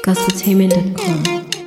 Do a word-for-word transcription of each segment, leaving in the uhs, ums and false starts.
gospeltainment dot com.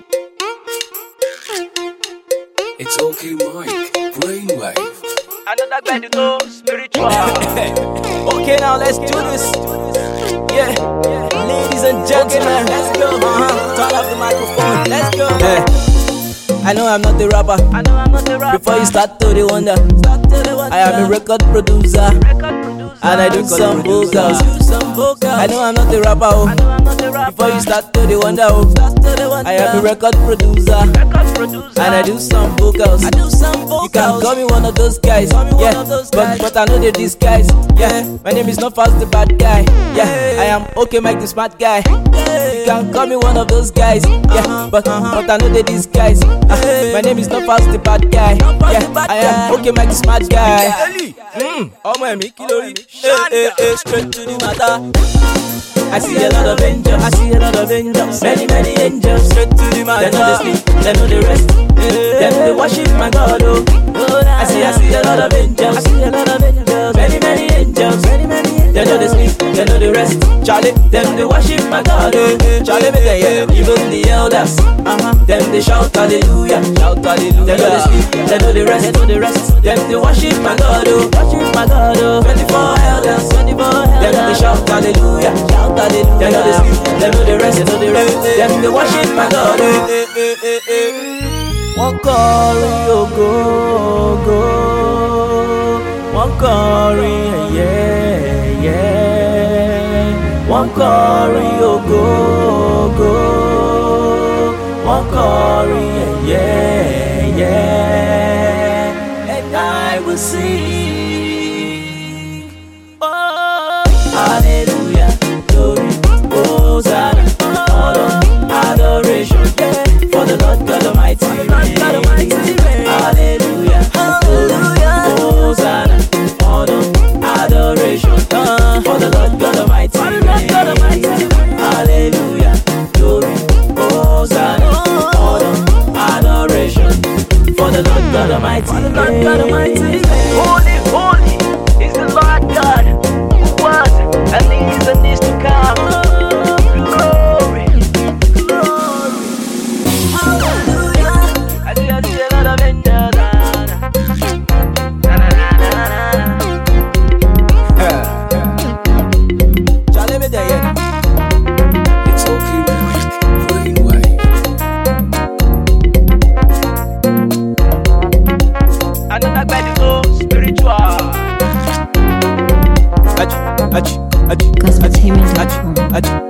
It's okay, Mike. Brainwave. Another guy to go spiritual. Okay, now let's do this. Yeah, ladies and gentlemen, let's go. Uh-huh. Turn off the microphone. Let's go. Yeah. I know I'm not the rapper. I know I'm not the rapper. Before you start to the wonder, I am a record producer, Record producer. and I do some vocals. I know I'm not the rapper. I Oh. know I'm not the rapper. Before you start to the wonder, oh. I am a record producer, Record producer. and I do some vocals. I do some vocals. You can call me one of those guys. Call me one Yeah, of those but guys. but I know they disguise. Yeah, my name is not Fast the bad guy. Yeah, I am okay, Mike the smart guy. You can call me one of those guys. Yeah, but but I know they disguise. Ah, my name is not Fast the bad guy. Yeah, I am okay, Mike the smart guy. Mm, ọmọ ẹ̀mí kí lórí? Eh, eh, eh, straight to the matter. I see a lot of angels, I see a lot of angels, many many angels. Straight to the matter. They know they sleep, they know the rest. Them they worship my God. Oh, I see, I see a lot of angels, I see a lot of angels, many many angels, many many angels. They know they sleep, they know the rest. Charlie, them they worship my God. Oh, Charlie, me tell you, even the elders, uh-huh, them they shout hallelujah, shout hallelujah. They know they sleep, they know the rest, they know the rest. Them they worship my God. Oh, worship my God. Oh, twenty-four elders, twenty-four elders. Them they shout hallelujah, shout hallelujah. They know they sleep, they know the rest, they know the rest. Them they worship my God. Oh. Wọ́n kọrin ògo ògo, wọ́n kọrin ẹ̀yẹ ẹ̀yẹ, wọ́n kọrin ògo ògo, wọ́n kọrin ẹ̀yẹ ẹ̀yẹ. And I will sing, oh, hallelujah, glory, Hosanna, honor, adoration, yeah, for the Lord God Almighty. Hallelujah, hallelujah, Hosanna, honor, adoration, uh, for the Lord God Almighty. Hallelujah, glory, Hosanna, honor, adoration, for the Lord God Almighty. Holy, holy is the Lord God who was and is and is to come. Glory, glory. I see, I see a lot of angels. Na, na, na, na, na, na. Charlie, me there, yeah. It's okay, Mike. Brainwave. Another guy to go spiritual. Ach, ach, ach, gospeltainment dot ach, com. ach.